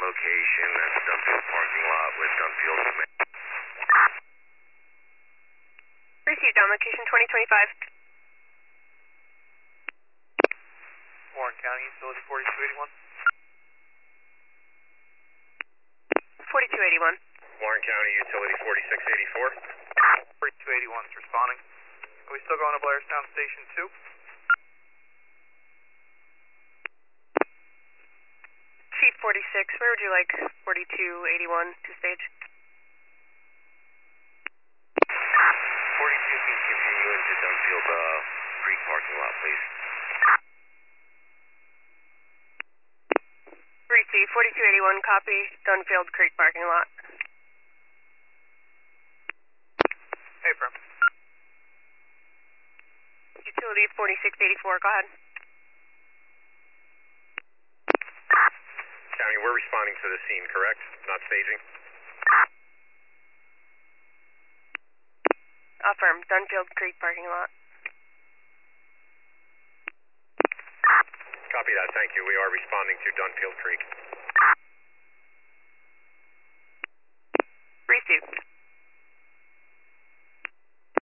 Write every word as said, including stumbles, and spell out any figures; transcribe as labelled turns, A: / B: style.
A: location. That's Dunfield parking lot with Dunfield.
B: Received on location twenty twenty-five.
C: Warren County, utility forty-two eighty-one.
B: forty-two eighty-one.
A: Warren County, utility forty-six eighty-four.
C: forty-two eighty-one is responding. Are we still going to Blairstown Station two?
B: Chief forty-six, where would you like forty-two eighty-one to stage?
A: forty-two can continue into Dunfield uh, Creek parking lot, please.
B: Receive forty-two eighty-one, copy, Dunfield Creek parking lot.
C: Hey, Prem.
B: Utility forty-six eighty-four, go ahead.
A: County, we're responding to the scene, correct? Not staging?
B: Affirm, Dunfield Creek parking lot.
A: Copy that, thank you. We are responding to Dunfield Creek.